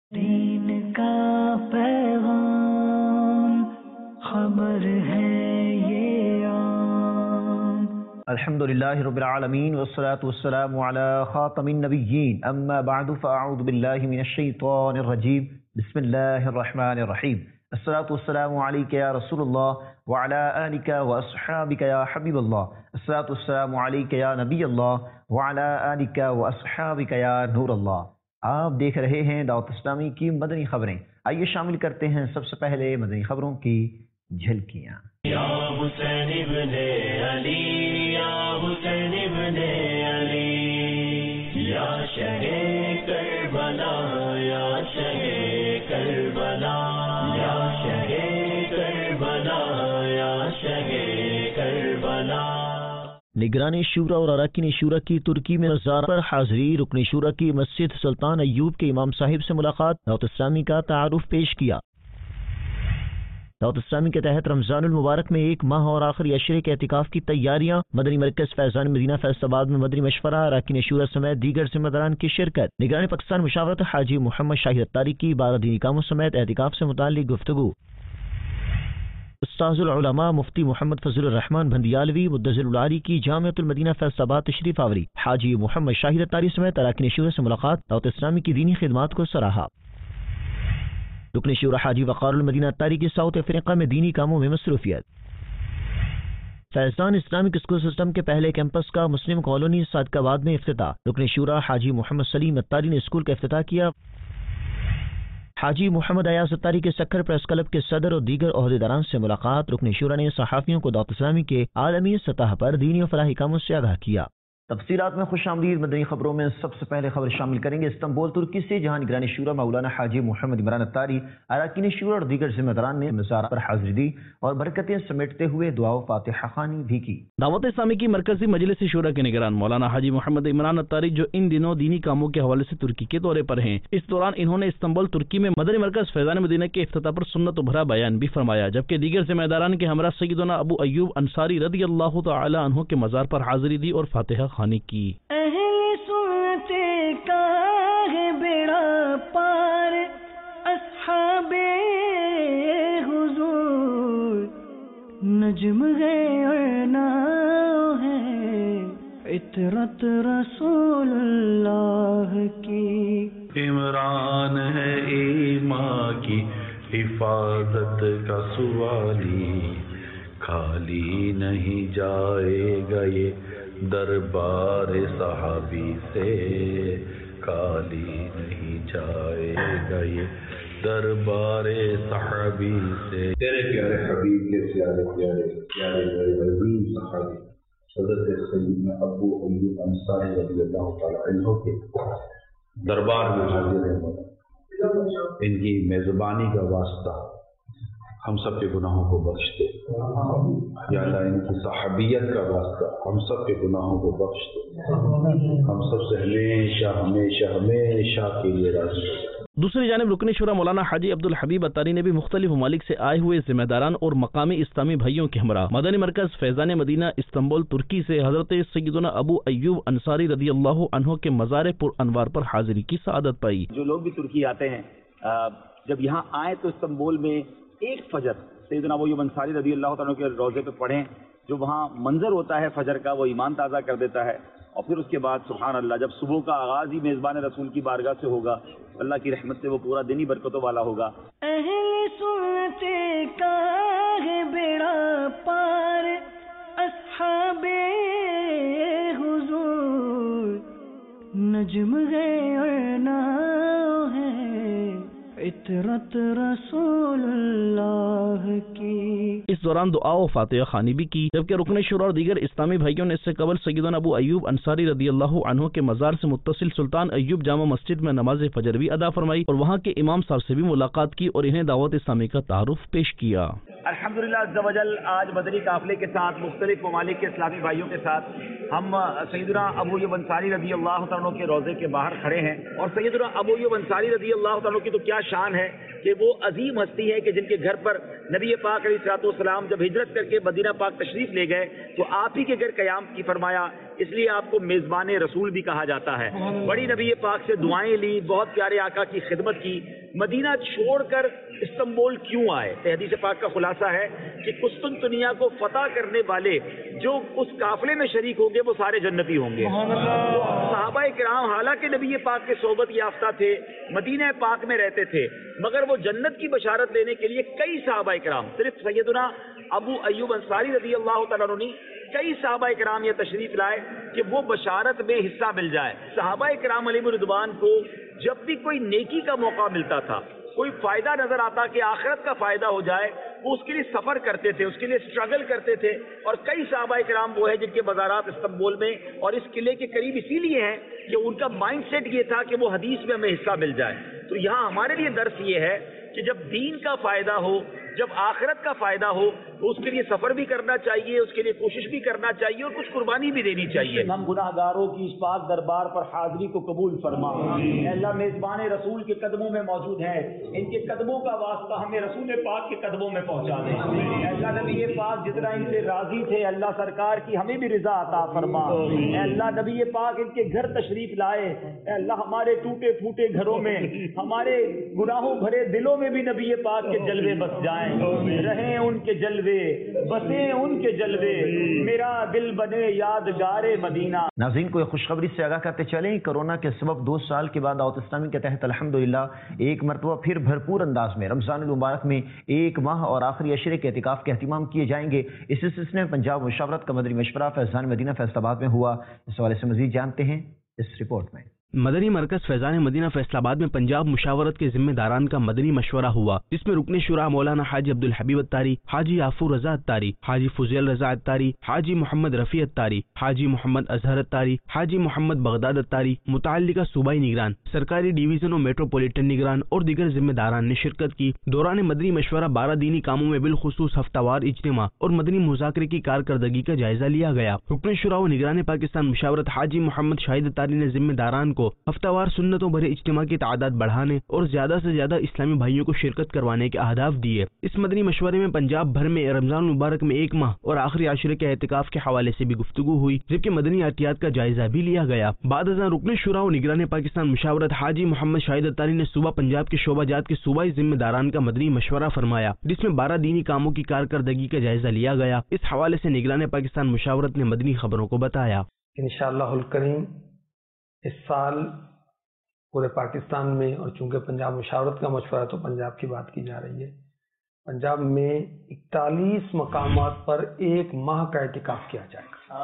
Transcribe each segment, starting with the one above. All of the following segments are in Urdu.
دین کا پیغام خبر ہے یہ عام۔ الحمدللہ رب العالمین والصلاة والسلام علی خاتم النبیین، اما بعد فاعوذ باللہ من الشیطان الرجیم، بسم اللہ الرحمن الرحیم۔ الصلاة والسلام علیک یا رسول اللہ وعلی آلک واصحابک یا حبیب اللہ، الصلاة والسلام علیک یا نبی اللہ وعلی آلک واصحابک یا نور اللہ۔ آپ دیکھ رہے ہیں دعوت اسلامی کی مدنی خبریں۔ آئیے شامل کرتے ہیں سب سے پہلے مدنی خبروں کی جھلکیاں۔ یا حسین ابن علی، یا حسین ابن علی، یا شہ کربلا، یا شہ کربلا، یا شہ کربلا، یا شہ کربلا۔ نگران شورا اور اراکین شورا کی ترکی میں مزار پر حاضری، رکن شورا کی مسجد سلطان ایوب کے امام صاحب سے ملاقات، دعوت اسلامی کا تعارف پیش کیا۔ دعوت اسلامی کے تحت رمضان المبارک میں ایک ماہ اور آخری عشرے کے اعتکاف کی تیاریاں، مدنی مرکز فیضان مدینہ فیصل آباد میں مدنی مشورہ، اراکین شورا سمیت دیگر ذمہ داران کی شرکت۔ نگران پاکستان مشاورت حاجی محمد شاہد اتاری کی 12 دینی کاموں سمیت اعتکاف سے متعلق گفتگو۔ استاذ العلماء مفتی محمد فضل الرحمن بھندیالوی مدثر العالی کی جامعۃ المدینہ فیصل آباد تشریف آوری، حاجی محمد شاہد اتاری سمیت اراکین شورا سے ملاقات، دعوت اسلامی کی دینی خدمات کو سراہا۔ رکن شورا حاجی وقار المدینہ اتاری کی ساؤتھ افریقہ میں دینی کاموں میں مصروفیت۔ فیضان اسلامک اسکول سسٹم کے پہلے کیمپس کا مسلم کالونی صادقآباد میں افتتاح، رکن شورا حاجی محمد سلیم اتاری نے اسکول کا افتتاح کیا۔ حاجی محمد ایاز اتاری کے سکھر پریس کلب کے صدر اور دیگر عہدیداران سے ملاقات، رکن شورا نے صحافیوں کو دعوت اسلامی کے عالمی سطح پر دینی و فلاحی کاموں سے آگاہ کیا۔ تفصیلات میں خوش آمدید۔ مدنی خبروں میں سب سے پہلے خبر شامل کریں گے استنبول ترکی سے، جہاں نگران شورا مولانا حاجی محمد عمران اتاری، اراکین شورا اور دیگر ذمہ داران نے مزار پر حاضری دی اور برکتیں سمیٹتے ہوئے دعا و فاتحہ خوانی بھی کی۔ دعوت اسلامی کی مرکزی مجلس شورا کے نگران مولانا حاجی محمد عمران اتاری، جو ان دنوں دینی کاموں کے حوالے سے ترکی کے دورے پر ہیں، اس دوران انہوں نے استنبول ترکی میں مدنی مرکز فیضان مدینہ کے افتتاح پر سنت و بھرا بیان بھی فرمایا، جبکہ دیگر ذمہ داران کے ہمراہ سیدنا ابو ایوب انصاری رضی اللہ تعالی عنہ کے مزار پر حاضری دی اور فاتحہ خوانی کی۔ اہل سنت کا ہے بیڑا پار، اصحاب حضور نجم ہے اور ناؤ ہے، عطرت رسول اللہ کی۔ عمران ہے ایمان کی حفاظت کا سوالی، خالی نہیں جائے گا یہ دربار صحابی سے، خالی نہیں جائے گا یہ دربار صحابی سے۔ تیرے پیارے حبیب کے پیارے پیارے پیارے عظیم صحابی حضرت سیدنا ابو ایوب انصاری رضی اللہ تعالی عنہ کے دربار میں حاضر ہیں، ان کی میزبانی کا واسطہ ہم سب کے گناہوں کو بخش دے یا اللہ، ان کی صحابیت کا واسطہ ہم سب کے گناہوں کو بخش دے، ہم سب سے ہمیشہ ہمیشہ ہمیشہ کے لیے راضی ہو۔ دوسری جانب رکن شورا مولانا حاجی عبدالحبیب اتاری نے بھی مختلف ممالک سے آئے ہوئے ذمہ داران اور مقامی اسلامی بھائیوں کے ہمراہ مدنی مرکز فیضان مدینہ استنبول ترکی سے حضرت سیدنا ابو ایوب انصاری رضی اللہ عنہ کے مزار پر انوار پر حاضری کی سعادت پائی۔ جو لوگ بھی ترکی آتے ہیں، جب یہاں آئیں تو استنبول میں ایک فجر سیدنا ابو ایوب انصاری رضی اللہ تعالیٰ کے روضے پہ پڑھیں، جو وہاں منظر ہوتا ہے فجر کا وہ ایمان تازہ کر دیتا ہے، اور پھر اس کے بعد سبحان اللہ جب صبح کا آغاز ہی میزبان رسول کی بارگاہ سے ہوگا، اللہ کی رحمت سے وہ پورا دن ہی برکتوں والا ہوگا۔ اہل سنت کا ہے بیڑا پار، اصحاب حضور نجم ہے اور ناؤ ہے، عطرت رسول اللہ کی۔ اس دوران دعا و فاتحہ خوانی بھی کی، جبکہ رکن شورا اور دیگر اسلامی بھائیوں نے اس سے قبل سیدنا ابو ایوب انصاری رضی اللہ عنہ کے مزار سے متصل سلطان ایوب جامع مسجد میں نماز فجر بھی ادا فرمائی اور وہاں کے امام صاحب سے بھی ملاقات کی اور انہیں دعوت اسلامی کا تعارف پیش کیا۔ الحمدللہ عز و جل آج مدنی قافلے کے ساتھ مختلف ممالک کے اسلامی بھائیوں کے ساتھ ہم سیدنا ابو ایوب انصاری رضی اللہ تعالیٰ کے روضے کے باہر کھڑے ہیں، اور سیدنا ابو ایوب انصاری رضی اللہ تعالیٰ کی تو کیا شان ہے کہ وہ عظیم ہستی ہے کہ جن کے گھر پر نبی پاک علیہ الصلوۃ والسلام جب ہجرت کر کے مدینہ پاک تشریف لے گئے تو آپ ہی کے گھر قیام کی فرمایا، اس لیے آپ کو میزبان رسول بھی کہا جاتا ہے۔ بڑی نبی پاک سے دعائیں لی، بہت پیارے آقا کی خدمت کی، مدینہ چھوڑ کر استنبول کیوں آئے؟ حدیث پاک کا خلاصہ ہے کہ قسطنطنیہ کو فتح کرنے والے جو اس قافلے میں شریک ہوں گے وہ سارے جنتی ہوں گے۔ صحابہ کرام حالانکہ نبی پاک کے صحبت یافتہ تھے، مدینہ پاک میں رہتے تھے، مگر وہ جنت کی بشارت لینے کے لیے کئی صحابہ کرام، صرف سیدنا ابو ایوب انصاری رضی اللہ تعالیٰ عنہ، کئی صحابہ کرام یہ تشریف لائے کہ وہ بشارت میں حصہ مل جائے۔ صحابہ کرام علیہ رضوان کو جب بھی کوئی نیکی کا موقع ملتا تھا، کوئی فائدہ نظر آتا کہ آخرت کا فائدہ ہو جائے، وہ اس کے لیے سفر کرتے تھے، اس کے لیے اسٹرگل کرتے تھے، اور کئی صحابہ کرام وہ ہیں جن کے مزارات استنبول میں اور اس قلعے کے قریب اسی لیے ہیں کہ ان کا مائنڈ سیٹ یہ تھا کہ وہ حدیث میں ہمیں حصہ مل جائے۔ تو یہاں ہمارے لیے درس یہ ہے کہ جب دین کا فائدہ ہو، جب آخرت کا فائدہ ہو تو اس کے لیے سفر بھی کرنا چاہیے، اس کے لیے کوشش بھی کرنا چاہیے، اور کچھ قربانی بھی دینی چاہیے۔ ہم گناہ گاروں کی اس پاک دربار پر حاضری کو قبول فرما۔ اے اللہ، میزبان رسول کے قدموں میں موجود ہے، ان کے قدموں کا واسطہ ہمیں رسول پاک کے قدموں میں پہنچا دے۔ اے اللہ، نبی پاک جتنا ان سے راضی تھے، اللہ سرکار کی ہمیں بھی رضا عطا فرما۔ اے اللہ، نبی پاک ان کے گھر تشریف لائے، اے اللہ ہمارے ٹوٹے پھوٹے گھروں میں، ہمارے گناہوں بھرے دلوں میں بھی نبی پاک کے جلوے بس جائیں، رہیں ان کے جلوے، بسیں ان کے جلوے، میرا دل بنے یادگار مدینہ۔ ناظرین کو ایک خوشخبری سے آگاہ کرتے چلیں، کورونا کے سبب 2 سال کے بعد دعوت اسلامی کے تحت الحمدللہ ایک مرتبہ پھر بھرپور انداز میں رمضان المبارک میں 1 ماہ اور آخری عشرے کے اعتکاف کے اہتمام کیے جائیں گے۔ اس سلسلے میں پنجاب مشاورت کا مدنی مشورہ فیضان مدینہ فیصل آباد میں ہوا۔ اس حوالے سے مزید جانتے ہیں اس رپورٹ میں۔ مدنی مرکز فیضان مدینہ فیصل آباد میں پنجاب مشاورت کے ذمہ داران کا مدنی مشورہ ہوا، جس میں رکن شورا مولانا حاجی عبدالحبیب اتاری، حاجی یافور رضا اتاری، حاجی فضیل رضا اتاری، حاجی محمد رفیع اتاری، حاجی محمد اظہر اتاری، حاجی محمد بغداد اتاری، متعلقہ صوبائی نگران، سرکاری ڈویژن اور میٹروپولیٹن نگران اور دیگر ذمہ داران نے شرکت کی۔ دوران مدنی مشورہ 12 دینی کاموں میں بالخصوص ہفتہ وار اجتماع اور مدنی مذاکرے کی کارکردگی کا جائزہ لیا گیا۔ رکن شورا و نگران پاکستان مشاورت حاجی محمد شاہد اتاری نے ذمہ داران کو ہفتہ وار سنتوں بھرے اجتماع کی تعداد بڑھانے اور زیادہ سے زیادہ اسلامی بھائیوں کو شرکت کروانے کے اہداف دیے۔ اس مدنی مشورے میں پنجاب بھر میں رمضان المبارک میں 1 ماہ اور آخری عشرے کے اعتکاف کے حوالے سے بھی گفتگو ہوئی، جبکہ مدنی احتیاط کا جائزہ بھی لیا گیا۔ بعد ازاں رکن شورا و نگران پاکستان مشاورت حاجی محمد شاہد اتاری نے صوبہ پنجاب کے شعبہ جات کے صوبائی ذمہ داران کا مدنی مشورہ فرمایا، جس میں 12 دینی کاموں کی کارکردگی کا جائزہ لیا گیا۔ اس حوالے سے نگران پاکستان مشاورت نے مدنی خبروں کو بتایا۔ انشاءاللہ الکریم اس سال پورے پاکستان میں، اور چونکہ پنجاب مشاورت کا مشورہ تو پنجاب کی بات کی جا رہی ہے، پنجاب میں 41 مقامات پر 1 ماہ کا اعتکاف کیا جائے گا،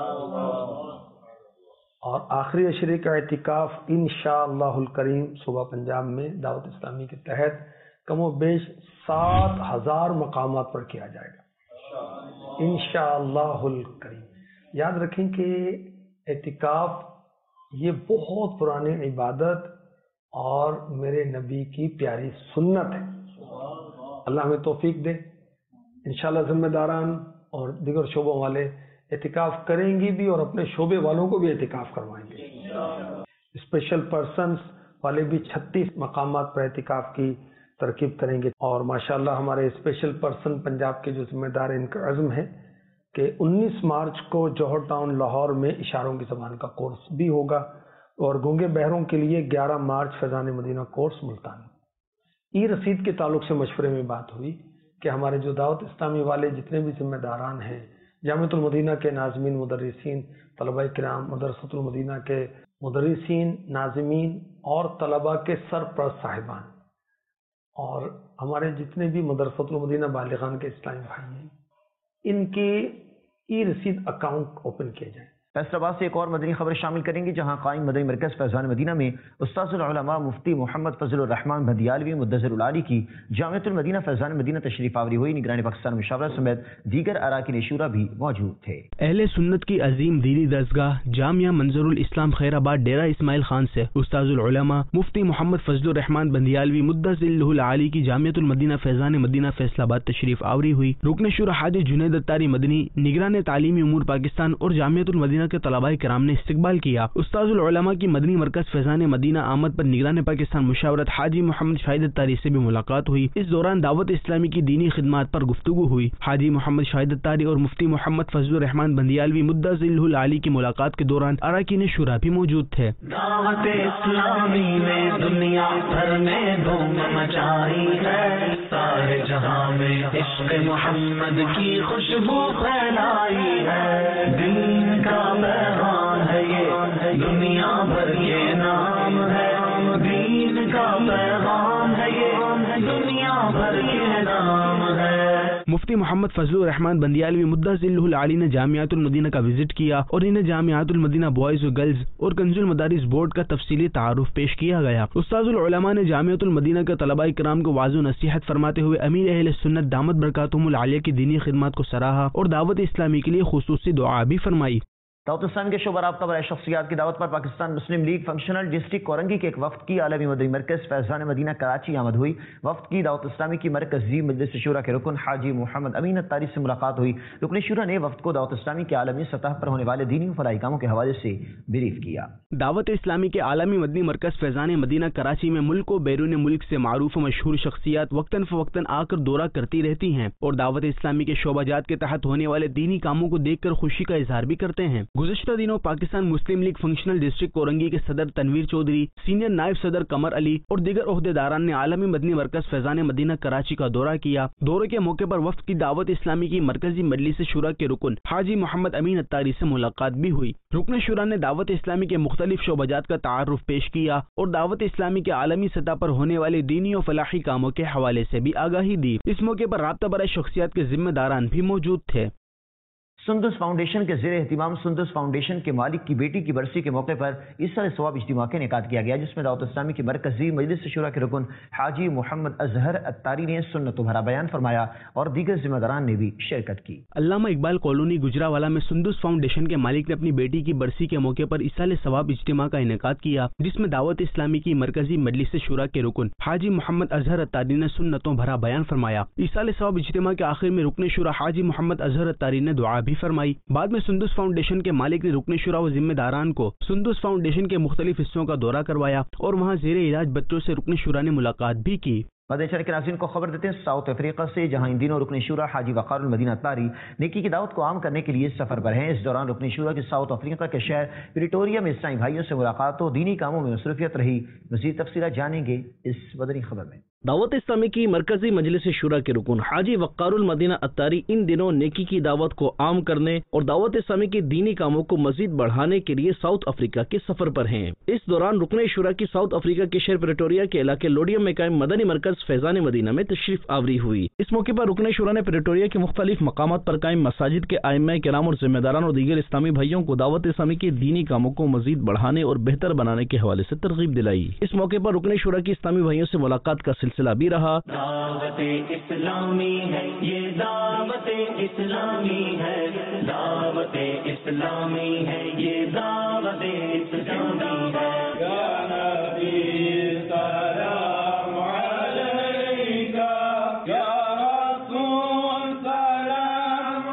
اور آخری عشرے کا اعتکاف انشاءاللہ الکریم صوبہ پنجاب میں دعوت اسلامی کے تحت کم و بیش 7000 مقامات پر کیا جائے گا انشاءاللہ الکریم۔ یاد رکھیں کہ اعتکاف یہ بہت پرانی عبادت اور میرے نبی کی پیاری سنت ہے۔ اللہ ہمیں توفیق دے، انشاءاللہ ذمہ داران اور دیگر شعبوں والے اعتکاف کریں گی بھی، اور اپنے شعبے والوں کو بھی اعتکاف کروائیں گے۔ اسپیشل پرسنز والے بھی 36 مقامات پر اعتکاف کی ترکیب کریں گے، اور ماشاءاللہ ہمارے اسپیشل پرسن پنجاب کے جو ذمہ دار ہیں، ان کا عزم ہے کہ 19 مارچ کو جوہر ٹاؤن لاہور میں اشاروں کی زبان کا کورس بھی ہوگا، اور گونگے بہروں کے لیے 11 مارچ فیضان مدینہ کورس ملتان۔ ای رسید کے تعلق سے مشورے میں بات ہوئی کہ ہمارے جو دعوت اسلامی والے جتنے بھی ذمہ داران ہیں، جامعۃ المدینہ کے ناظمین، مدرسین، طلباء کرام، مدرسۃ المدینہ کے مدرسین، ناظمین اور طلباء کے سرپرست صاحبان، اور ہمارے جتنے بھی مدرسۃ المدینہ بالغان کے اسلامی بھائی ہیں، ان کے ای رسید اکاؤنٹ اوپن کیے جائیں، فیصل آباد سے ایک اور مدنی خبر شامل کریں گے، جہاں قائم مدنی مرکز فیضان مدینہ میں استاذ العلماء مفتی محمد فضل الرحمان بندیالوی مدثر العالی کی جامعۃ المدینہ فیضان مدینہ تشریف آوری ہوئی۔ نگران پاکستان مشاورہ سمیت دیگر اراکین شورا بھی موجود تھے۔ اہل سنت کی عظیم دینی درسگاہ جامعہ منظر الاسلام خیر آباد ڈیرہ اسماعیل خان سے استاذ العلماء مفتی محمد فضل الرحمان بندیالوی مدثر العالی کی جامعۃ المدینہ فیضان مدینہ فیصل آباد تشریف آوری ہوئی۔ رکن شورا حاجی جنید اتاری مدنی، نگران تعلیمی امور پاکستان اور جامعۃ المدینہ کے طلباء کرام نے استقبال کیا۔ استاذ العلماء کی مدنی مرکز فیضان مدینہ آمد پر نگران پاکستان مشاورت حاجی محمد شاہد اتاری سے بھی ملاقات ہوئی۔ اس دوران دعوت اسلامی کی دینی خدمات پر گفتگو ہوئی۔ حاجی محمد شاہد اتاری اور مفتی محمد فضل الرحمان بندیالوی مدثر العالی کی ملاقات کے دوران اراکین شورا بھی موجود تھے۔ دعوت اسلامی میں دنیا بھر میں دھوم مچائی ہے، سارے جہاں میں عشق محمد کی خوشبو پھیلائی ہے، دین کا پیغام ہے یہ دنیا بھر کے نام ہے، دین کا پیغام ہے یہ دنیا بھر کے نام ہے۔ مفتی محمد فضل الرحمان بندیالوی مدثر العالی نے جامعۃ المدینہ کا وزٹ کیا اور انہیں جامعۃ المدینہ بوائز و گرلز اور کنز المدارس بورڈ کا تفصیلی تعارف پیش کیا گیا۔ استاذ العلماء نے جامعۃ المدینہ کے طلباء کرام کو واضح نصیحت فرماتے ہوئے امیر اہل سنت دامت برکاتہم العالیہ کی دینی خدمات کو سراہا اور دعوت اسلامی کے لیے خصوصی دعا بھی فرمائی۔ دعوت اسلامی کے شعبہ رابطہ برائے شخصیات کی دعوت پر پاکستان مسلم لیگ فنکشنل ڈسٹرکٹ کورنگی کے ایک وفد کی عالمی مدنی مرکز فیضان مدینہ کراچی آمد ہوئی۔ وفد کی دعوت اسلامی کی مرکزی مجلس شورا کے رکن حاجی محمد امین اتاری سے ملاقات ہوئی۔ رکن شورا نے وفد کو دعوت اسلامی کے عالمی سطح پر ہونے والے دینی و فلاحی کاموں کے حوالے سے بریف کیا۔ دعوت اسلامی کے عالمی مدنی مرکز فیضان مدینہ کراچی میں ملک و بیرون ملک سے معروف و مشہور شخصیات وقتاً فوقتاً آ کر دورہ کرتی رہتی ہیں اور دعوت اسلامی کے شعبہ جات کے تحت ہونے والے دینی کاموں کو دیکھ کر خوشی کا اظہار بھی کرتے ہیں۔ گزشتہ دنوں پاکستان مسلم لیگ فنکشنل ڈسٹرکٹ کورنگی کے صدر تنویر چودھری، سینئر نائب صدر قمر علی اور دیگر عہدیداران نے عالمی مدنی مرکز فیضان مدینہ کراچی کا دورہ کیا۔ دورے کے موقع پر وفد کی دعوت اسلامی کی مرکزی مجلس شورا کے رکن حاجی محمد امین اتاری سے ملاقات بھی ہوئی۔ رکن شورا نے دعوت اسلامی کے مختلف شعبہ جات کا تعارف پیش کیا اور دعوت اسلامی کے عالمی سطح پر ہونے والے دینی و فلاحی کاموں کے حوالے سے بھی آگاہی دی۔ اس موقع پر رابطہ برائے شخصیات کے ذمہ داران بھی موجود تھے۔ سندس فاؤنڈیشن کے زیر اہتمام سندس فاؤنڈیشن کے مالک کی بیٹی کی برسی کے موقع پر ایسر ثواب اجتماع کا انعقاد کیا گیا، جس میں دعوت اسلامی کی مرکزی مجلس شورا کے رکن حاجی محمد اظہر اتاری نے سنت و بھرا بیان فرمایا اور دیگر ذمہ داران نے بھی شرکت کی۔ علامہ اقبال کالونی گجراوالا میں سندس فاؤنڈیشن کے مالک نے اپنی بیٹی کی برسی کے موقع پر ایسر ثواب اجتماع کا انعقاد کیا، جس میں دعوت اسلامی کی مرکزی مجلس شورا کے رکن حاجی محمد اظہر اتاری نے سنتوں بھرا بیان فرمایا۔ ایسر ثواب اجتماع کے آخر میں رکن شورا حاجی محمد اظہر اتاری نے دعا بھی فرمائی۔ بعد میں سندس فاؤنڈیشن کے مالک نے رکن شورا و ذمہ داران کو سندس فاؤنڈیشن کے مختلف حصوں کا دورہ کروایا اور وہاں زیر علاج بچوں سے رکن شورا نے ملاقات بھی کی۔ مدنی چینل کے ناظرین کو خبر دیتے ہیں ساؤتھ افریقہ سے، جہاں ان دنوں رکن شورا حاجی وقار المدینہ اتاری نیکی کی دعوت کو عام کرنے کے لیے سفر پر ہیں۔ اس دوران رکن شورا کے ساؤتھ افریقہ کے شہر پریٹوریا میں اسلامی بھائیوں سے ملاقات اور دینی کاموں میں مصروفیت رہی۔ مزید تفصیلات جانیں گے اس مدنی خبر میں۔ دعوت اسلامی کی مرکزی مجلس شورا کے رکن حاجی وقار المدینہ اتاری ان دنوں نیکی کی دعوت کو عام کرنے اور دعوت اسلامی کی دینی کاموں کو مزید بڑھانے کے لیے ساؤتھ افریقہ کے سفر پر ہیں۔ اس دوران رکن شورا کی ساؤتھ افریقہ کے شہر پریٹوریا کے علاقے لوڈیم میں قائم مدنی مرکز فیضان مدینہ میں تشریف آوری ہوئی۔ اس موقع پر رکن شورا نے پریٹوریا کے مختلف مقامات پر قائم مساجد کے ائمہ کرام اور ذمہ داران اور دیگر اسلامی بھائیوں کو دعوت اسلامی کے دینی کاموں کو مزید بڑھانے اور بہتر بنانے کے حوالے سے ترغیب دلائی۔ اس موقع پر رکن شورا کی اسلامی بھائیوں سے ملاقات کا سلسلہ بھی رہا۔ دعوت اسلامی ہے یہ دعوت اسلامی ہے، دعوت اسلامی ہے یہ دعوت اسلامی ہے۔ یا نبی سلام علیکہ، یا رسول سلام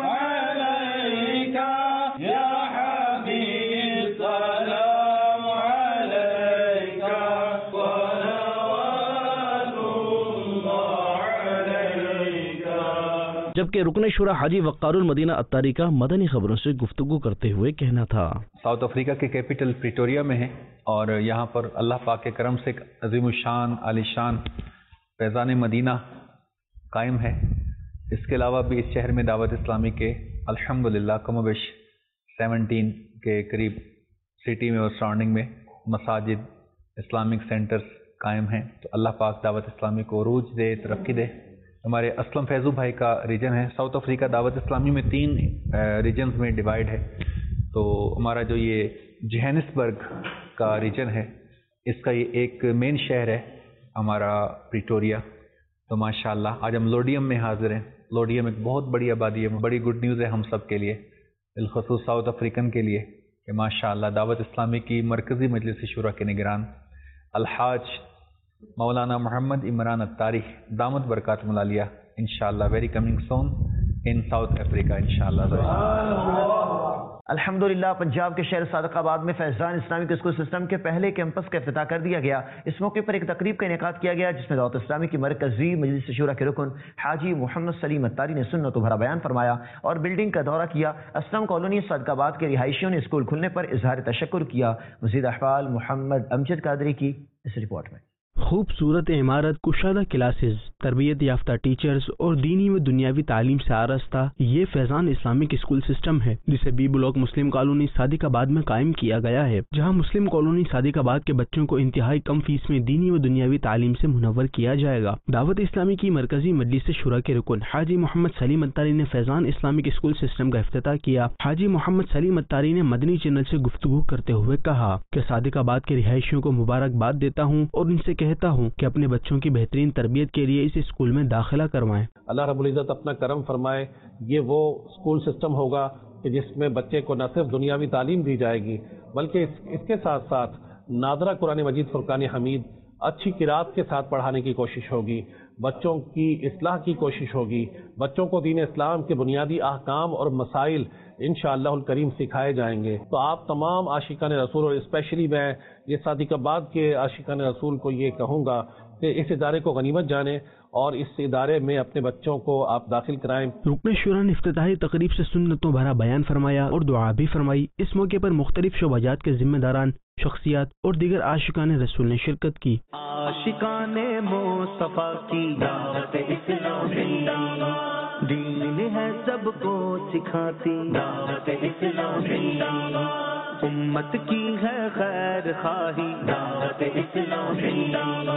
علیکہ، یا حبیب سلام علیکہ، جبکہ رکن شورا حاجی وقار المدینہ اتاری کا مدنی خبروں سے گفتگو کرتے ہوئے کہنا تھا۔ ساؤتھ افریقہ کے کیپٹل پریٹوریا میں ہے اور یہاں پر اللہ پاک کے کرم سے ایک عظیم الشان عالی شان فیضان مدینہ قائم ہے۔ اس کے علاوہ بھی اس شہر میں دعوت اسلامی کے الحمدللہ کم و بیش 17 کے قریب سٹی میں اور سراؤنڈنگ میں مساجد اسلامک سینٹرز قائم ہیں۔ تو اللہ پاک دعوت اسلامی کو عروج دے، ترقی دے۔ ہمارے اسلم فیضو بھائی کا ریجن ہے ساؤتھ افریقہ، دعوت اسلامی میں 3 ریجنز میں ڈیوائڈ ہے۔ تو ہمارا جو یہ جوہانسبرگ کا ریجن ہے اس کا یہ ایک مین شہر ہے ہمارا پریٹوریا. تو ماشاءاللہ آج ہم لوڈیم میں حاضر ہیں. لوڈیم ایک بہت بڑی آبادی ہے, بڑی گڈ نیوز ہے ہم سب کے لیے, بالخصوص ساؤتھ افریقن کے لیے کہ ماشاءاللہ دعوت اسلامی کی مرکزی مجلس شورا کے نگران الحاج مولانا محمد عمران اتاری دامت برکات ملالیہ انشاءاللہ very coming soon in South Africa انشاءاللہ. الحمدللہ پنجاب کے شہر صادق آباد میں فیضان اسلامک اسکول سسٹم کے پہلے کیمپس کا افتتاح کر دیا گیا. اس موقع پر ایک تقریب کا انعقاد کیا گیا جس میں دعوت اسلامی کی مرکزی مجلس شورا کے رکن حاجی محمد سلیم اتاری نے سنت و بھرا بیان فرمایا اور بلڈنگ کا دورہ کیا. اسلم کالونی صادق آباد کے رہائشیوں نے اسکول کھلنے پر اظہار تشکر کیا. مزید احوال محمد امجد قادری کی اس رپورٹ میں. خوبصورت عمارت، کشادہ کلاسز، تربیت یافتہ ٹیچرز اور دینی و دنیاوی تعلیم سے آراستہ یہ فیضان اسلامک اسکول سسٹم ہے جسے B block Muslim colony Sadiqabad میں قائم کیا گیا ہے، جہاں مسلم کالونی صادق آباد کے بچوں کو انتہائی کم فیس میں دینی و دنیاوی تعلیم سے منور کیا جائے گا. دعوت اسلامی کی مرکزی مجلس شورا کے رکن حاجی محمد سلیم اتاری نے فیضان اسلامک اسکول سسٹم کا افتتاح کیا. حاجی محمد سلیم اتاری نے مدنی چینل سے گفتگو کرتے ہوئے کہا کہ صادق آباد کے رہائشیوں کو مبارکباد دیتا ہوں اور ان سے کہتا ہوں کہ اپنے بچوں کی بہترین تربیت کے لیے اس اسکول میں داخلہ کروائیں. اللہ رب العزت اپنا کرم فرمائے. یہ وہ اسکول سسٹم ہوگا کہ جس میں بچے کو نہ صرف دنیاوی تعلیم دی جائے گی بلکہ اس کے ساتھ ساتھ نادرہ قرآن مجید فرقان حمید اچھی قرات کے ساتھ پڑھانے کی کوشش ہوگی، بچوں کی اصلاح کی کوشش ہوگی، بچوں کو دین اسلام کے بنیادی احکام اور مسائل انشاءاللہ الکریم سکھائے جائیں گے. تو آپ تمام عاشقان رسول اور اسپیشلی میں یہ صادق آباد کے عاشقان رسول کو یہ کہوں گا کہ اس ادارے کو غنیمت جانیں اور اس ادارے میں اپنے بچوں کو آپ داخل کرائیں. رکن شورا نے افتتاحی تقریب سے سنتوں بھرا بیان فرمایا اور دعا بھی فرمائی. اس موقع پر مختلف شعبہ جات کے ذمہ داران، شخصیات اور دیگر عاشقان رسول نے شرکت کی. عاشقان مصطفیٰ کی دعوت اسلامی دین ہے سب کو سکھاتی، دعوت اسلامی امت کی ہے خیر خواہی، دعوت اسلامی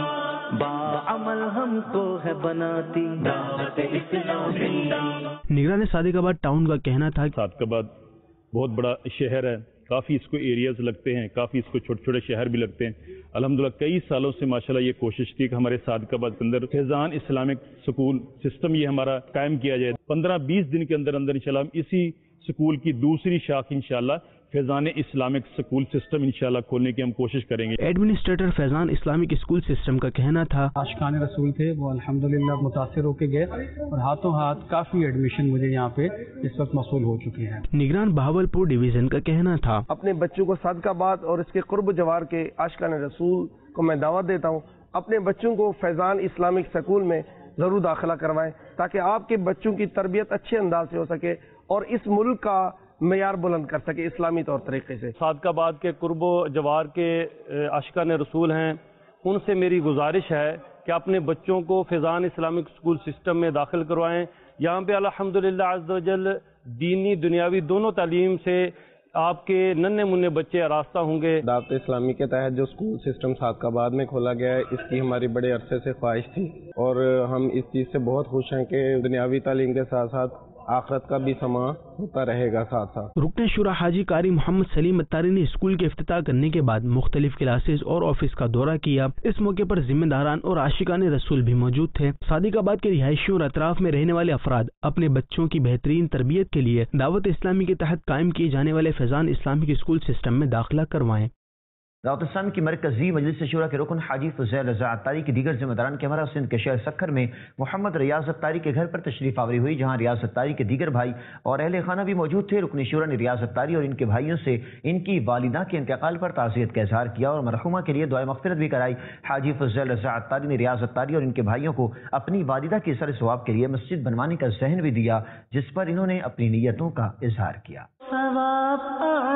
باعمل ہم کو ہے بناتی، دعوت اسلامی. نگران صادق آباد ٹاؤن کا کہنا تھا کہ صادق آباد بہت بڑا شہر ہے، کافی اس کو ایریاز لگتے ہیں، کافی اس کو چھوٹے چھوٹے شہر بھی لگتے ہیں. الحمدللہ کئی سالوں سے ماشاءاللہ یہ کوشش تھی کہ ہمارے صادق آباد کے اندر فیضان اسلامک اسکول سسٹم یہ ہمارا قائم کیا جائے. 15-20 دن کے اندر انشاءاللہ ہم اسی اسکول کی دوسری شاخ انشاءاللہ فیضان اسلامک اسکول سسٹم انشاءاللہ کھولنے کی ہم کوشش کریں گے. Administrator Faizan Islamic school system کا کہنا تھا عاشقان رسول تھے وہ الحمدللہ متاثر ہو کے گئے اور ہاتھوں ہاتھ کافی ایڈمیشن مجھے یہاں پہ اس وقت موصول ہو چکے ہیں. نگران بہاولپور ڈویژن کا کہنا تھا اپنے بچوں کو صادق آباد اور اس کے قرب جوار کے عاشقان رسول کو میں دعوت دیتا ہوں اپنے بچوں کو فیضان اسلامک اسکول میں ضرور داخلہ کروائیں تاکہ آپ کے بچوں کی تربیت اچھے انداز سے ہو سکے اور اس ملک کا معیار بلند کر سکے اسلامی طور طریقے سے. صادق آباد کے قرب و جوار کے عاشقان رسول ہیں، ان سے میری گزارش ہے کہ اپنے بچوں کو فیضان اسلامک اسکول سسٹم میں داخل کروائیں. یہاں پہ الحمدللہ عز و جل دینی دنیاوی دونوں تعلیم سے آپ کے ننھے منھے بچے آراستہ ہوں گے. دعوت اسلامی کے تحت جو اسکول سسٹم صادق آباد میں کھولا گیا ہے اس کی ہماری بڑے عرصے سے خواہش تھی اور ہم اس چیز سے بہت خوش ہیں کہ دنیاوی تعلیم کے ساتھ ساتھ آخرت کا بھی سماں ہوتا رہے گا ساتھ ساتھ. رکن شورا حاجی قاری محمد سلیم اتاری نے اسکول کے افتتاح کرنے کے بعد مختلف کلاسز اور آفس کا دورہ کیا. اس موقع پر ذمہ داران اور عاشقان رسول بھی موجود تھے. صادق آباد کے رہائشیوں اور اطراف میں رہنے والے افراد اپنے بچوں کی بہترین تربیت کے لیے دعوت اسلامی کے تحت قائم کیے جانے والے فیضان اسلامک اسکول سسٹم میں داخلہ کروائیں. دعوت اسلامی کی مرکزی مجلس شورا کے رکن حاجی فضیل رضا اتاری کی دیگر ذمہ داران کے ہمراہ سندھ کے شہر سکھر میں محمد ریاض اتاری کے گھر پر تشریف آوری ہوئی، جہاں ریاض اتاری کے دیگر بھائی اور اہل خانہ بھی موجود تھے. رکن شورا نے ریاض اتاری اور ان کے بھائیوں سے ان کی والدہ کے انتقال پر تعزیت کا اظہار کیا اور مرحومہ کے لیے دعائے مغفرت بھی کرائی. حاجی فضیل رضا اتاری نے ریاض اتاری اور ان کے بھائیوں کو اپنی والدہ کے اثر ثواب کے لیے مسجد بنوانے کا ذہن بھی دیا، جس پر انہوں نے اپنی نیتوں کا اظہار کیا. ثواب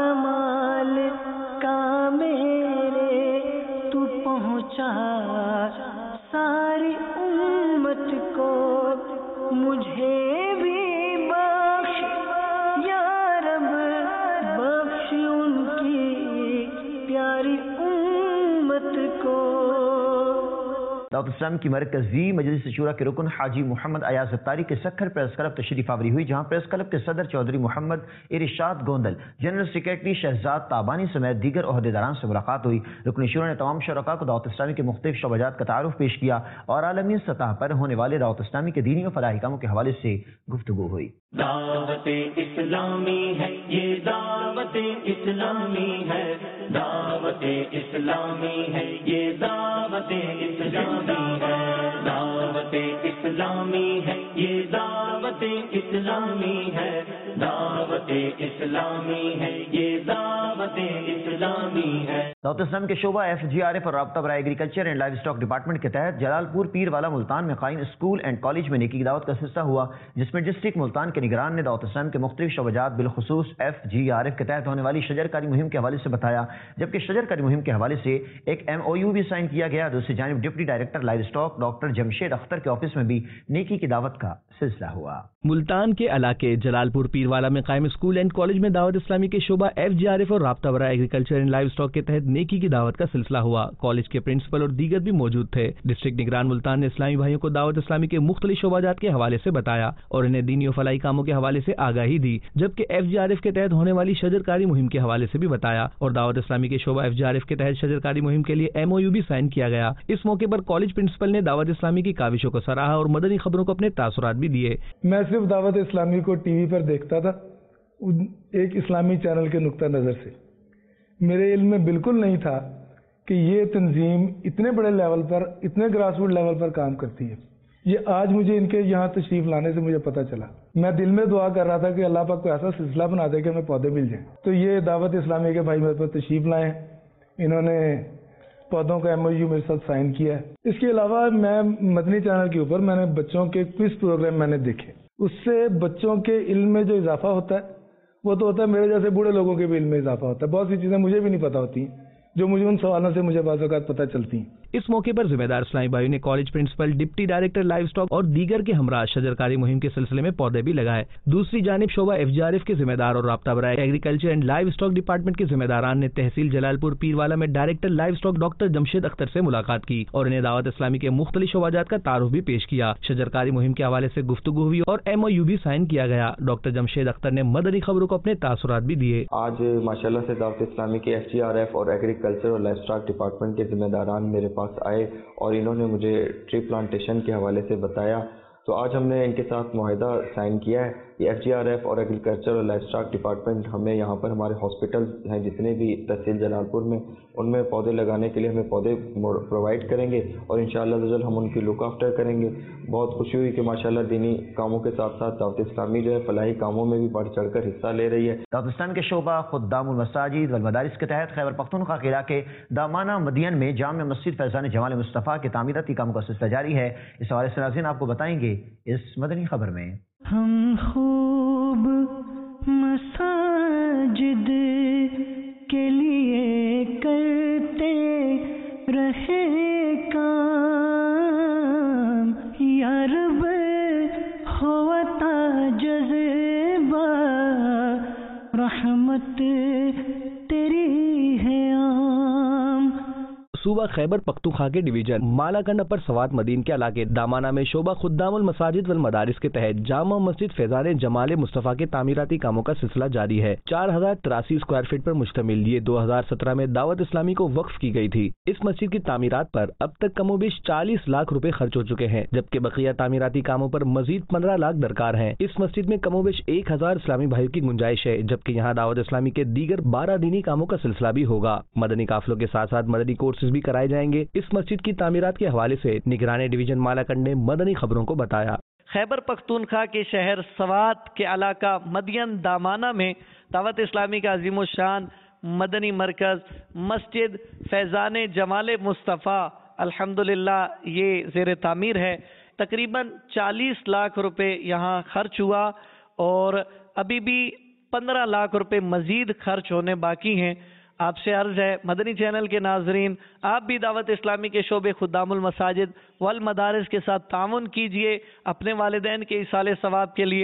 اعمال کا میرے تو پہنچا ساری امت کو، مجھے بھی بخش یا رب، بخش ان کی پیاری امت کو. دعوت اسلام کی مرکزی مجلس شورا کے رکن حاجی محمد ایاز اتاری کے سکھر پریس کلب تشریف آوری ہوئی، جہاں پریس کلب کے صدر چودھری محمد ارشاد گوندل، جنرل سیکریٹری شہزاد تابانی سمیت دیگر عہدیداران سے ملاقات ہوئی۔ رکن شورا نے تمام شرکاء کو دعوت اسلامی کے مختلف شعبات کا تعارف پیش کیا اور عالمی سطح پر ہونے والے دعوت اسلامی کے دینی و فلاحی کاموں کے حوالے سے گفتگو ہوئی۔ دعوت اسلامی ہے یہ، دعوت اسلامی ہے، دعوت اسلامی ہے یہ، دعوت اسلامی ہے، دعوت اسلامی ہے یہ، دعوت اسلامی ہے، دعوت اسلامی ہے یہ، دعوت اسلامی ہے۔ دعوت اسلام کے شعبہ FGRF اور رابطہ برائے agriculture and livestock department کے تحت جلال پور پیر والا ملتان میں قائم اسکول اینڈ کالج میں نیکی کی دعوت کا سلسلہ ہوا، جس میں ڈسٹرکٹ ملتان کے نگران نے دعوت اسلام کے مختلف شعبات بالخصوص FGRF کے تحت ہونے والی شجرکاری مہم کے حوالے سے بتایا، جبکہ شجرکاری مہم کے حوالے سے ایک MOU بھی سائن کیا گیا۔ دوسری جانب deputy director livestock doctor Jamshed Akhtar کے آفس میں بھی نیکی کی دعوت کا سلسلہ ہوا۔ ملتان کے علاقے جلال پور پیر والا میں قائم اسکول اینڈ کالج میں دعوت اسلامی کے شعبہ FGRF اور رابطہ برائے ایگریکلچر اینڈ لائیو اسٹاک کے تحت نیکی کی دعوت کا سلسلہ ہوا۔ کالج کے پرنسپل اور دیگر بھی موجود تھے۔ ڈسٹرکٹ نگران ملتان نے اسلامی بھائیوں کو دعوت اسلامی کے مختلف شعبات کے حوالے سے بتایا اور انہیں دینی و فلاحی کاموں کے حوالے سے آگاہی دی، جبکہ FGRF کے تحت ہونے والی شجرکاری مہم کے حوالے سے بھی بتایا اور دعوت اسلامی کے شعبہ FGRF کے تحت شجرکاری مہم کے لیے MOU بھی سائن کیا گیا۔ اس موقع پر کالج پرنسپل نے دعوت اسلامی کی کاوشوں کو سراہا اور مدنی خبروں کو اپنے تاثرات بھی دیے۔ میں صرف دعوت اسلامی کو ٹی وی پر دیکھتا تھا، ایک اسلامی چینل کے نقطہ نظر سے۔ میرے علم میں بالکل نہیں تھا کہ یہ تنظیم اتنے بڑے لیول پر، اتنے گراس روٹ لیول پر کام کرتی ہے۔ یہ آج مجھے ان کے یہاں تشریف لانے سے مجھے پتہ چلا۔ میں دل میں دعا کر رہا تھا کہ اللہ پاک کو ایسا سلسلہ بنا دے کہ ہمیں پودے مل جائیں۔ تو یہ دعوت اسلامی کے بھائی میرے پاس تشریف لائے ہیں، انہوں نے پودوں کا MOU میرے ساتھ سائن کیا ہے۔ اس کے علاوہ میں مدنی چینل کے اوپر میں نے بچوں کے کوئز پروگرام میں نے دیکھے، اس سے بچوں کے علم میں جو اضافہ ہوتا ہے وہ تو ہوتا ہے، میرے جیسے بوڑھے لوگوں کے بھی علم میں اضافہ ہوتا ہے۔ بہت سی چیزیں مجھے بھی نہیں پتہ ہوتی جو مجھے ان سوالوں سے مجھے بعض اوقات پتہ چلتی ہیں۔ اس موقع پر ذمہ دار اسلامی بھائیوں نے college principal, deputy director livestock اور دیگر کے ہمراہ شجرکاری مہم کے سلسلے میں پودے بھی لگائے۔ دوسری جانب شعبہ FGRF کے ذمہ دار اور رابطہ برائے agriculture and livestock department کے ذمہ داران نے تحصیل جلال پور پیر والا میں director livestock doctor Jamshed Akhtar سے ملاقات کی اور انہیں دعوت اسلامی کے مختلف شعبات کا تعارف بھی پیش کیا۔ شجرکاری مہم کے حوالے سے گفتگو ہوئی اور MOU بھی سائن کیا گیا۔ ڈاکٹر جمشید اختر نے مدنی خبروں کو اپنے تاثرات بھی دیے۔ آج ماشاءاللہ سے دعوت اسلامی کے FGRF اور ایگریکلچر اور لائیو اسٹاک ڈپارٹمنٹ کے ذمہ داران میرے پاس آئے اور انہوں نے مجھے ٹری پلانٹیشن کے حوالے سے بتایا۔ تو آج ہم نے ان کے ساتھ معاہدہ سائن کیا ہے کہ FGRF اور ایگریکلچر اور لائیو اسٹاک ڈپارٹمنٹ ہمیں یہاں پر ہمارے ہاسپٹل ہیں جتنے بھی تحصیل جلال پور میں، ان میں پودے لگانے کے لیے ہمیں پودے پرووائڈ کریں گے اور انشاءاللہ ہم ان کی لک آفٹر کریں گے۔ بہت خوشی ہوئی کہ ماشاءاللہ دینی کاموں کے ساتھ ساتھ دعوت اسلامی جو ہے فلاحی کاموں میں بھی بڑھ چڑھ کر حصہ لے رہی ہے۔ دعوت اسلام کے شعبہ خدام المساجد والمدارس کے تحت خیبر پختونخوا کے علاقے دامانہ مدین میں جامع مسجد فیضان جمال مصطفیٰ کے تعمیراتی کاموں کا سلسلہ جاری ہے۔ اس حوالے سے ناظرین آپ کو بتائیں گے اس مدنی خبر میں۔ ہم خوب مساجد کے لیے کرتے رہے کام، یا رب ہوتا جذبہ رحمت تیری ہے عام۔ صوبہ خیبر پختونخوا کے ڈویژن مالاکنڈ اپر سوات مدین کے علاقے دامانہ میں شعبہ خدام المساجد والمدارس کے تحت جامع مسجد فیضان جمال مصطفیٰ کے تعمیراتی کاموں کا سلسلہ جاری ہے۔ 4083 اسکوائر فٹ پر مشتمل یہ 2017 میں دعوت اسلامی کو وقف کی گئی تھی۔ اس مسجد کی تعمیرات پر اب تک کم و بیش 40 لاکھ روپے خرچ ہو چکے ہیں، جبکہ بقیہ تعمیراتی کاموں پر مزید 15 لاکھ درکار ہیں۔ اس مسجد میں کم و بیش 1000 اسلامی بھائیوں کی گنجائش ہے، جبکہ یہاں دعوت اسلامی کے دیگر 12 دینی کاموں کا سلسلہ بھی ہوگا۔ مدنی قافلوں کے ساتھ ساتھ مدنی کورسز بھی کرائے جائیں گے۔ اس مسجد کی تعمیرات کے حوالے سے نگران ڈویژن مالاکنڈ نے مدنی خبروں کو بتایا۔ خیبر پختونخوا کے شہر سوات کے علاقہ مدین دامانہ میں دعوت اسلامی کا عظیم الشان مدنی مرکز مسجد فیضان جمال مصطفیٰ الحمدللہ یہ زیر تعمیر ہے۔ تقریباً 40 لاکھ روپے یہاں خرچ ہوا اور ابھی بھی 15 لاکھ روپے مزید خرچ ہونے باقی ہیں۔ آپ سے عرض ہے مدنی چینل کے ناظرین، آپ بھی دعوت اسلامی کے شعبے خدام المساجد والمدارس کے ساتھ تعاون کیجئے، اپنے والدین کے ایصال ثواب کے لیے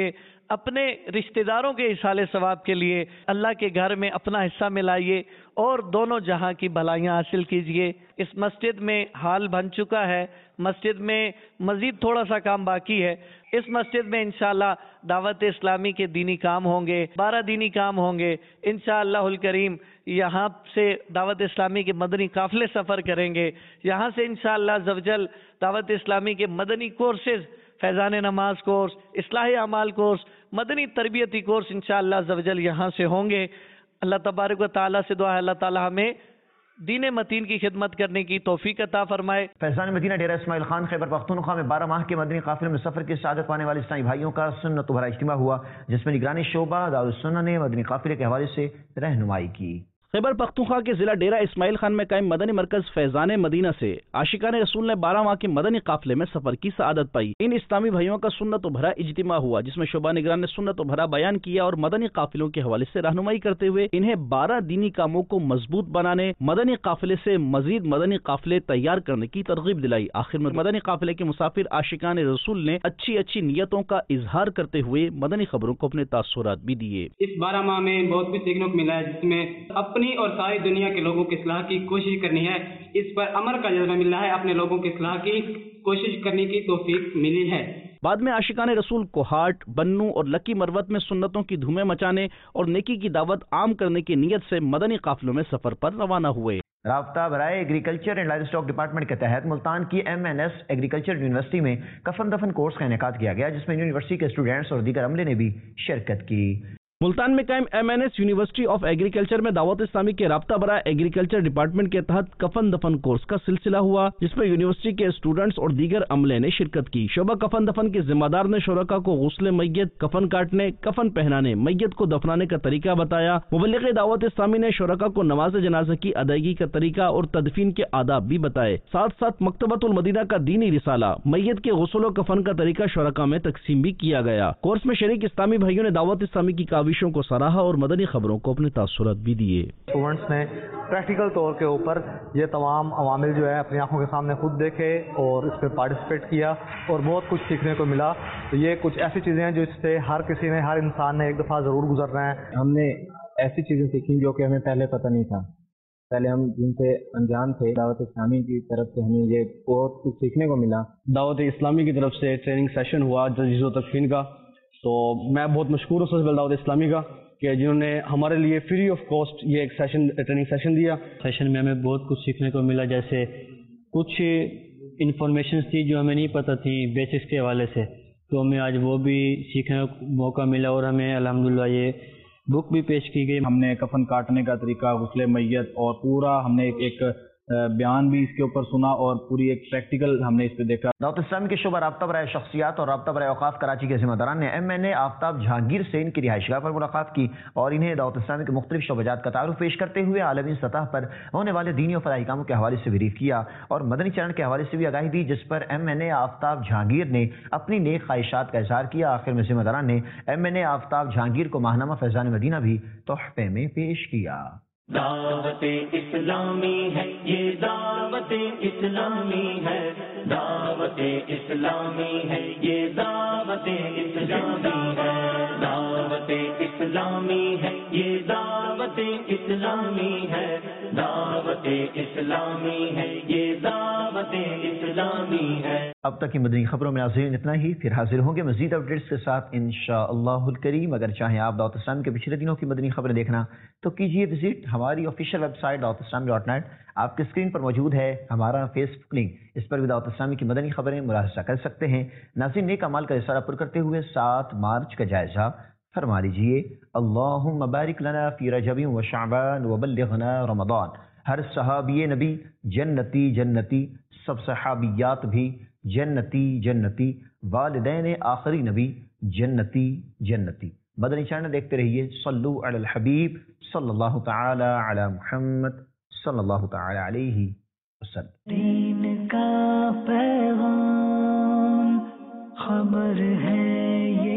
اپنے رشتہ داروں کے ایصال ثواب کے لیے اللہ کے گھر میں اپنا حصہ ملائیے اور دونوں جہاں کی بھلائیاں حاصل کیجیے۔ اس مسجد میں ہال بن چکا ہے، مسجد میں مزید تھوڑا سا کام باقی ہے۔ اس مسجد میں انشاءاللہ دعوت اسلامی کے دینی کام ہوں گے، 12 دینی کام ہوں گے انشاءاللہ الکریم۔ یہاں سے دعوت اسلامی کے مدنی قافلے سفر کریں گے، یہاں سے انشاءاللہ عزوجل دعوت اسلامی کے مدنی کورسز، فیضان نماز کورس، اصلاح اعمال کورس، مدنی تربیتی کورس انشاءاللہ عزوجل یہاں سے ہوں گے۔ اللہ تبارک و تعالیٰ سے دعا ہے اللہ تعالیٰ ہمیں دین متین کی خدمت کرنے کی توفیق عطا فرمائے۔ فیضان مدینہ ڈیرہ اسماعیل خان خیبر پختونخوا میں 12 ماہ کے مدنی قافلے میں سفر کی سعادت پانے والے اسلامی بھائیوں کا سنت بھرا اجتماع ہوا، جس میں نگرانی شعبہ دارالسنہ نے مدنی قافلے کے حوالے سے رہنمائی کی۔ خیبر پختونخوا کے ضلع ڈیرہ اسماعیل خان میں قائم مدنی مرکز فیضان مدینہ سے عاشقان رسول نے 12 ماہ کے مدنی قافلے میں سفر کی سعادت پائی۔ ان اسلامی بھائیوں کا سنت و بھرا اجتماع ہوا، جس میں شعبہ نگران نے سنت و بھرا بیان کیا اور مدنی قافلوں کے حوالے سے رہنمائی کرتے ہوئے انہیں 12 دینی کاموں کو مضبوط بنانے، مدنی قافلے سے مزید مدنی قافلے تیار کرنے کی ترغیب دلائی۔ آخر میں مدنی قافلے کے مسافر عاشقان رسول نے اچھی نیتوں کا اظہار کرتے ہوئے مدنی خبروں کو اپنے تاثرات بھی دیے۔ اس 12 ماہ میں بہت کچھ سیکھنے کو ملا ہے، جس میں اپنی اور ساری دنیا کے لوگوں کی اصلاح کی کوشش کرنی ہے۔ اس پر عمل کا جذبہ مل رہا ہے، اپنے لوگوں کی اصلاح کی کوشش کرنے کی توفیق ملی ہے۔ بعد میں عاشقان رسول کوہاٹ، بنو اور لکی مروت میں سنتوں کی دھومیں مچانے اور نیکی کی دعوت عام کرنے کی نیت سے مدنی قافلوں میں سفر پر روانہ ہوئے۔ رابطہ برائے agriculture and life stock department کے تحت ملتان کی MNS ایگریکلچر یونیورسٹی میں کفن دفن کورس کا انعقاد کیا گیا، جس میں یونیورسٹی کے اسٹوڈنٹس اور دیگر عملے نے بھی شرکت کی۔ ملتان میں قائم MNS یونیورسٹی آف ایگریکلچر میں دعوت اسلامی کے رابطہ برائے ایگریکلچر ڈپارٹمنٹ کے تحت کفن دفن کورس کا سلسلہ ہوا، جس میں یونیورسٹی کے اسٹوڈنٹس اور دیگر عملے نے شرکت کی۔ شعبہ کفن دفن کے ذمہ دار نے شرکاء کو غسل میت، کفن کاٹنے، کفن پہنانے، میت کو دفنانے کا طریقہ بتایا۔ مبلغ دعوت اسلامی نے شرکاء کو نماز جنازہ کی ادائیگی کا طریقہ اور تدفین کے آداب بھی بتائے۔ ساتھ ساتھ مکتبۃ المدینہ کا دینی رسالہ، میت کے غسل و کفن کا طریقہ شرکاء میں تقسیم بھی کیا گیا۔ کورس میں شریک اسلامی بھائیوں نے دعوت اسلامی کی کاوشوں کو سراہا اور مدنی خبروں کو اپنے تاثرات بھی دیے۔ اسٹوڈنٹس نے پریکٹیکل طور کے اوپر یہ تمام عوامل جو ہے اپنی آنکھوں کے سامنے خود دیکھے اور اس پہ پارٹیسپیٹ کیا اور بہت کچھ سیکھنے کو ملا۔ تو یہ کچھ ایسی چیزیں ہیں جو اس سے ہر کسی نے، ہر انسان نے ایک دفعہ ضرور گزرنا ہے۔ ہم نے ایسی چیزیں سیکھی جو کہ ہمیں پہلے پتہ نہیں تھا، پہلے ہم جن سے انجان تھے۔ دعوت اسلامی کی طرف سے ہمیں یہ بہت کچھ سیکھنے کو ملا۔ دعوت اسلامی کی طرف سے ٹریننگ سیشن ہوا تجہیز و تکفین کا، تو میں بہت مشکور ہوں سب دعوت اسلامی کا کہ جنہوں نے ہمارے لیے فری آف کاسٹ یہ ایک ٹریننگ سیشن دیا۔ سیشن میں ہمیں بہت کچھ سیکھنے کو ملا، جیسے کچھ انفارمیشنز تھی جو ہمیں نہیں پتہ تھی بیسکس کے حوالے سے، تو ہمیں آج وہ بھی سیکھنے کا موقع ملا اور ہمیں الحمدللہ یہ بک بھی پیش کی گئی۔ ہم نے کفن کاٹنے کا طریقہ، غسل میت اور پورا ہم نے ایک بیان بھی اس کے اوپر سنا اور پوری ایک پریکٹیکل ہم نے اس پہ دیکھا۔ دعوت اسلامی کے شعبہ رابطہ برائے شخصیات اور رابطہ برائے اوقاف کراچی کے ذمہ داران نے MNA آفتاب جہانگیر سے ان کی رہائش گاہ پر ملاقات کی اور انہیں دعوت اسلامی کے مختلف شعبہ جات کا تعارف پیش کرتے ہوئے عالمی سطح پر ہونے والے دینی و فلاحی کاموں کے حوالے سے بریف کیا اور مدنی چرن کے حوالے سے بھی آگاہی دی، جس پر MNA آفتاب جہانگیر نے اپنی نیک خواہشات کا اظہار کیا۔ آخر میں ذمہ داران نے MNA آفتاب جہانگیر کو ماہنامہ فیضان مدینہ بھی تحفے میں پیش کیا۔ دعوت اسلامی ہے یہ، دعوت اسلامی ہے، دعوت اسلامی ہے یہ، دعوت اسلامی ہے، دعوت اسلامی ہے یہ، دعوت اسلامی ہے، دعوت اسلامی ہے یہ، دعوت اسلامی ہے۔ اب تک کی مدنی خبروں میں ناظرین اتنا ہی، پھر حاضر ہوں گے مزید اپڈیٹس کے ساتھ انشاءاللہ الکریم۔ اگر چاہیں آپ دعوت اسلامی کے پچھلے دنوں کی مدنی خبریں دیکھنا تو کیجیے وزٹ ہماری آفیشیل ویب سائٹ dawatislam.net۔ آپ کی اسکرین پر موجود ہے ہمارا فیس بک لنک، اس پر بھی دعوت اسلامی کی مدنی خبریں ملاحظہ کر سکتے ہیں۔ ناظرین نیک اعمال کا اشارہ پر کرتے ہوئے 7 مارچ کا جائزہ فرما لیجیے۔ اللہم بارک لنا فی رجب و شعبان وبلغنا رمضان۔ ہر صحابی نبی جنتی جنتی، سب صحابیات بھی جنتی جنتی، والدین آخری نبی جنتی جنتی۔ مدنی چینل دیکھتے رہیے۔ صلو علی الحبیب صلی اللہ تعالی علی محمد صلی اللہ تعالی علیہ وسلم۔ دین کا پیغام خبر ہے یہ